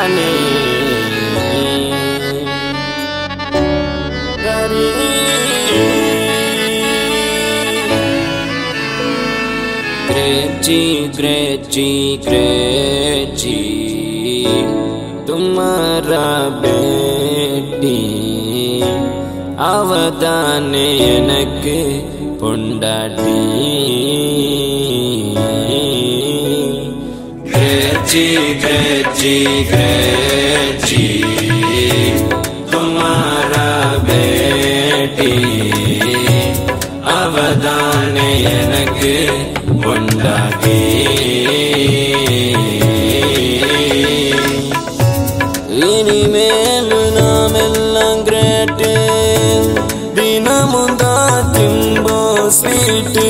avadane Grechi तुम्हारा बेटी அவதானே எனக்கு பொண்டாட்டி Grechi तुम्हारा बेटी அவதானே எனக்கு பொண்டாட்டி இனிமேல் நாமெல்லாம் கிரேட்டு தினமும் தான் திம்போ ஸ்வீட்டு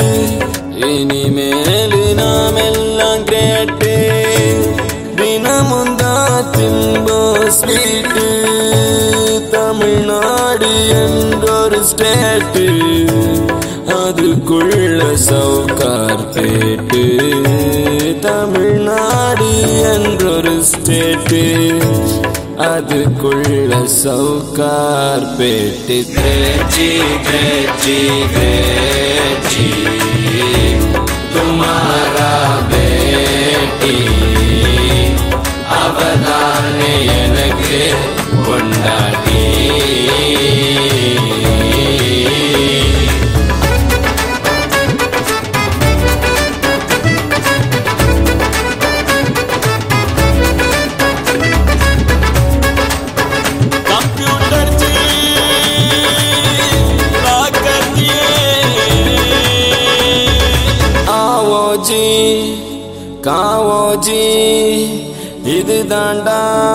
இனிமேல் நாமெல்லாம் கிரேட்டு தினமும் தான் திம்போ ஸ்வீட்டு தமிழ்நாடு என்றொரு ஸ்டேட்டு அதுக்குள்ள சவுக்கார் பேட்டு தமிழ்நாடு என்றொரு ஸ்டேட்டு அதுக்குள்ள சவுக்கார் பேட்டு Grechi तुम्हारा बेटी அவதானே எனக்கு பொண்டாட்டி காவோஜி இது தாண்டா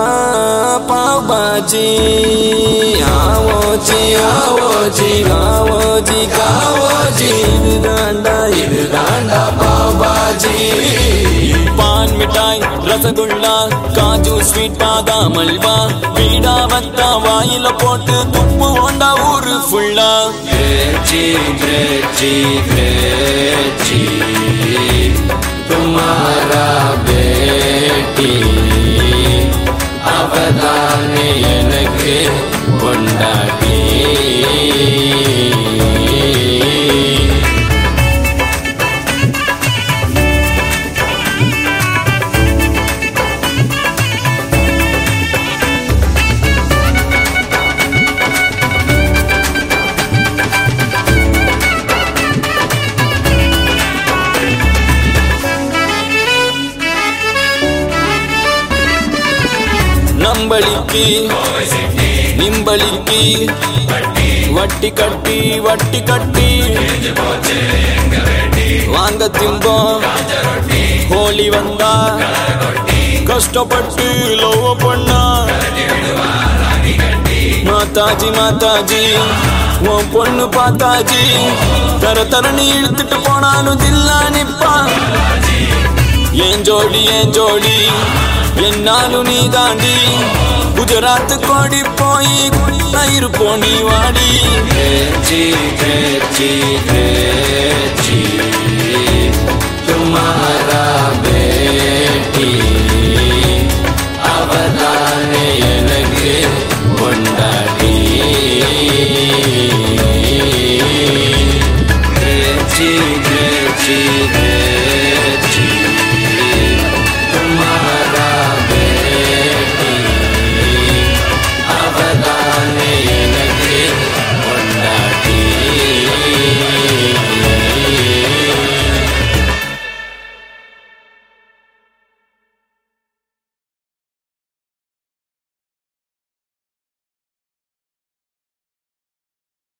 பாபாஜி ஆவோஜி ஆவோஜி காவோஜி காவோஜி இது தாண்டா பாபாஜி பான் மிட்டாய் ரசகுல்லா காஜு ஸ்வீட் பாதாம் அல்வா வீடா வத்தா வாயில போட்டு துப்பு ஓண்டா ஊரு ஃபுல்லா Grechi तुम्हारा बेटी அவதானே எனக்கு பொண்டாட்டி நம்பளிக்கு நிம்பளிக்கு வட்டி கட்டி வாங்க திம்போம் ஹோலி வந்தா கஷ்டப்பட்டு லவ் பண்ணா மாதாஜி உன் பொண்ணு பார்த்தாஜி தரன்னு இழுத்துட்டு போனாலும் தில்லா நிப்பா ஏன் ஜோடி என்னாலும் நீ தாண்டி குஜராத் கோடி போய் இருப்போம் நீ வாடி Grechi तुम्हारा बेटी அவதானே எனக்கு பொண்டாட்டி Grechi